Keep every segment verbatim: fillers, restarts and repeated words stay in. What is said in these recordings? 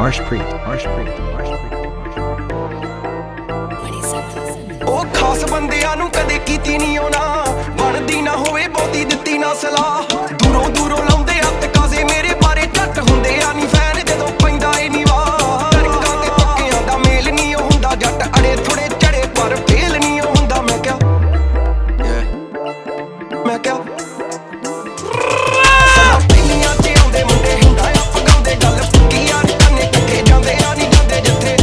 Arshpreet, Arshpreet, Arshpreet, Arshpreet. ਉਹ ਖਾਸ ਬੰਦਿਆਂ ਨੂੰ ਕਦੇ ਕੀਤੀ ਨਹੀਂ ਉਹਨਾਂ ਬਣਦੀ ਨਾ ਹੋਵੇ ਬਹੁਤੀ ਦਿੱਤੀ ਨਾ ਸਲਾਹ ਦੂਰੋਂ ਦੂਰੋਂ ਲਾਉਂਦੇ ਹੱਥ ਕਾਜ਼ੇ ਮੇਰੇ ਬਾਰੇ ਝੱਟ ਹੁੰਦੇ ਆ ਨਹੀਂ ਫੈਨ ਜਦੋਂ ਪੈਂਦਾ ਏ ਨੀ ਵਾਹ ਟਰਕਾਂ ਤੇ ਪੱਕਿਆਂ ਦਾ ਮੇਲ ਨਹੀਂ ਉਹ ਹੁੰਦਾ ਜੱਟ ਅੜੇ ਥੋੜੇ ਚੜੇ ਪਰ ਫੇਲ ਨਹੀਂ ਉਹ ਹੁੰਦਾ ਮੈਂ ਕਿਹਾ ਮੈਂ ਕਿਹਾ ਪਹਿਲੀਆਂ ਚ ਆਉਂਦੇ ਮੁੰਡੇ ਹੁੰਦਾ ਆ ਪਗਾਉਂਦੇ ਗੱਲ ਪੱਕੀ ਯਾਰ ਕੰਨੇ ਕਿੱਥੇ ਜਾਂਦੇ ਆ ਨਹੀਂ ਜਾਂਦੇ ਜਿੱਥੇ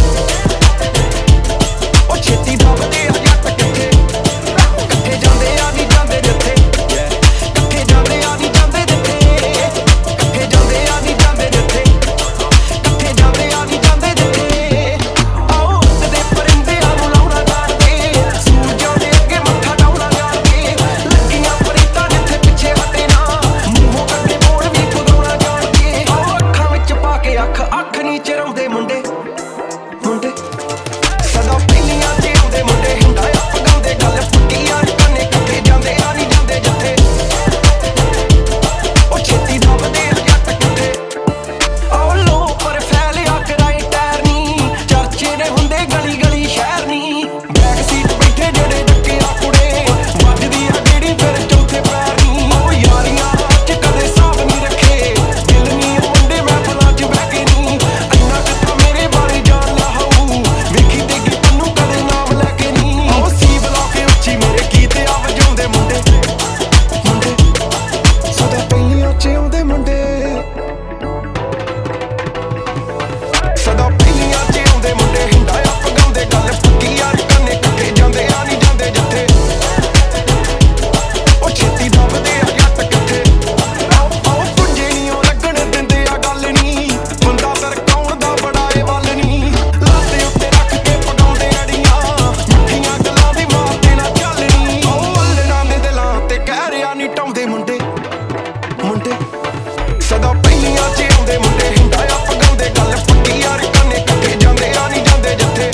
ਉਹ ਛੇਤੀ ਦੱਬਦੇ ਆ ਜੱਟ ਕਿੱਥੇ ਕਿੱਥੇ ਜਾਂਦੇ ਆ ਨਹੀਂ ਜਾਂਦੇ ਜਿੱਥੇ ਕਿੱਥੇ ਜਾਂਦੇ ਆ ਨਹੀਂ ਜਾਂਦੇ ਜਿੱਥੇ ਕਿੱਥੇ ਜਾਂਦੇ ਆ ਨਹੀਂ ਜਾਂਦੇ ਜਿੱਥੇ ਕਿੱਥੇ ਜਾਂਦੇ ਆ ਨਹੀਂ ਜਾਂਦੇ ਜਿੱਥੇ ਆਓ ਉੱਡਦੇ ਪਰਿੰਦਿਆਂ ਨੂੰ ਲਾਉਣਾ ਜਾਣਦੇ ਸੂਰਜਾਂ ਦੇ ਅੱਗੇ ਮੱਥਾ ਡਾਉਣਾ ਜਾਣਦੇ ਲੱਗੀਆਂ ਪਰੀਤਾਂ ਜਿੱਥੇ ਪਿੱਛੇ ਹਟੇ ਨਾ ਮੂੰਹੋਂ ਕੱਢੇ ਬੋਲ ਵੀ ਪਗਾਉਣਾ ਜਾਣਦੇ ਆਓ ਅੱਖਾਂ ਵਿੱਚ ਪਾ ਕੇ ਅੱਖ ਅੱਖ ਨਹੀਂ ਚਰਾਉਂਦੇ ਮੁੰਡੇ ਮੁੰਡੇ ਸਦਾ ਪਹਿਲੀਆਂ ਚ ਆਉਂਦੇ ਮੁੰਡੇ ਹੁੰਦਾ ਆ ਪਗਾਉਂਦੇ ਗੱਲ ਪੱਕੀ ਯਾਰ ਕੰਨੇ ਕਿੱਥੇ ਜਾਂਦੇ ਆ ਨਹੀਂ ਜਾਂਦੇ ਜਿੱਥੇ ਉਹ ਛੇਤੀ ਦੱਬਦੇ ਆ ਜੱਟ ਕਿੱਥੇ ਆਓ ਲੋ ਪਰ ਫੈਲਿਆ ਕਰਾਏ ਟਾਇਰ ਨੀ ਚਰਚੇ ਨੇ ਹੁੰਦੇ ਗਲੀ ਗਲੀ ਸ਼ਹਿਰ ਨੀ ਬੈਕ ਸੀਟ ਬੈਠੇ ਜਿਹੜੇ ਡੱਕੇ ਆ ਕੁੜੇ ਵੱਜਦੀ ਆ ਜਿਹੜੀ ਫਿਰ ਚੌਥੇ ਪੈਰ ਨੀ ਉਹ ਯਾਰੀਆਂ ਚ ਕਦੇ ਸਾਬ ਨਹੀਂ ਰੱਖੇ ਦਿਲ ਨੀ ਉਹ ਮੁੰਡੇ ਮਹਿਫਲਾਂ ਚ ਬਹਿ ਕੇ ਨੀ ਇੰਨਾ ਕੁ ਤਾਂ ਮੇਰੇ ਬਾਰੇ ਜਾਣ ਲਿਆ ਹੋਊ ਵੇਖੀ ਦੇਗੀ ਤੈਨੂੰ ਕਦੇ ਨਾਮ ਲੈ ਕੇ ਨੀ ਉਹ ਸੀ ਬੁਲਾ ਕੇ ਉੱਚੀ ਮੇਰੇ ਗੀਤ ਆ ਵਜਾਉਂਦੇ ਮੁੰਡੇ ਮੁੰਡੇ ਸਦਾ ਪਹਿਲੀਆਂ ਚ ਆਉਂਦੇ ਮੁੰਡੇ ਸਦਾ ਪਹਿਲੀਆਂ ਚ ਆਉਂਦੇ ਮੁੰਡੇ ਹੁੰਦਾ ਆ ਪਗਾਉਂਦੇ ਗੱਲ ਪੱਕੀ ਯਾਰ ਕੰਨੇ ਕਿੱਥੇ ਜਾਂਦੇ ਆ ਨਹੀਂ ਜਾਂਦੇ ਜਿੱਥੇ ਉਹ ਛੇਤੀ ਦੱਬਦੇ ਆ ਜੱਟ ਕਿੱਥੇ ਆਓ ਪੁੰਜੇ ਨਹੀਂ ਉਹ ਲੱਗਣ ਦਿੰਦੇ ਆ ਗੱਲ ਨਹੀਂ ਬੰਦਾ ਤਰਕਾਉਣ ਦਾ ਬੜਾ ਏ ਵੱਲ ਨਹੀਂ ਲਾਤੇ ਉੱਤੇ ਰੱਖ ਕੇ ਪਗਾਉਂਦੇ ਅੜੀਆਂ ਮਿੱਠੀਆਂ ਗੱਲਾਂ ਦੀ ਮਾਰਦੇ ਨਾ ਚੱਲਣੀ ਉਹ ਵੱਲਣਾ ਦੇ ਦਿਲਾਂ ਤੇ ਕਹਿ ਰਿਆ ਨਹੀਂ ਟਾਉਂਦੇ ਮੁੰਡੇ ਮੁੰਡੇ ਸਦਾ ਪਹਿਲੀਆਂ ਚ ਆਉਂਦੇ ਮੁੰਡੇ ਹੁੰਦਾ ਆ ਪਗਾਉਂਦੇ ਗੱਲ ਪੱਕੀ ਯਾਰ ਕੰਨੇ ਕਿੱਥੇ ਜਾਂਦੇ ਆ ਨਹੀਂ ਜਾਂਦੇ ਜਿੱਥੇ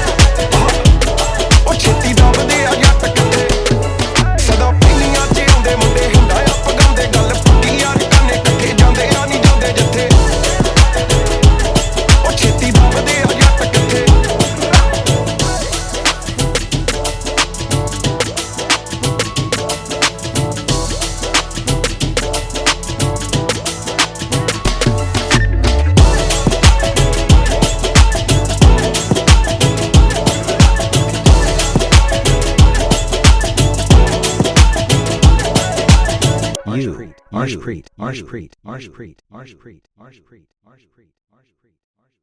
ਉਹ ਛੇਤੀ ਦੱਬਦੇ ਆ ਜੱਟ ਕਿੱਥੇ ਸਦਾ ਪਹਿਲੀਆਂ ਚ ਆਉਂਦੇ ਮੁੰਡੇ ਹੁੰਦਾ ਆ ਪਗਾਉਂਦੇ ਗੱਲ ਪੱਕੀ ਯਾਰ ਕੰਨੇ ਕਿੱਥੇ ਜਾਂਦੇ ਆ ਨਹੀਂ ਜਾਂਦੇ ਜਿੱਥੇ ਉਹ ਛੇਤੀ ਦੱਬਦੇ ਆ ਜੱਟ ਕਿੱਥੇ You, Arshpreet, Arshpreet, Arshpreet, Arshpreet, Arshpreet, Arshpreet, Arshpreet.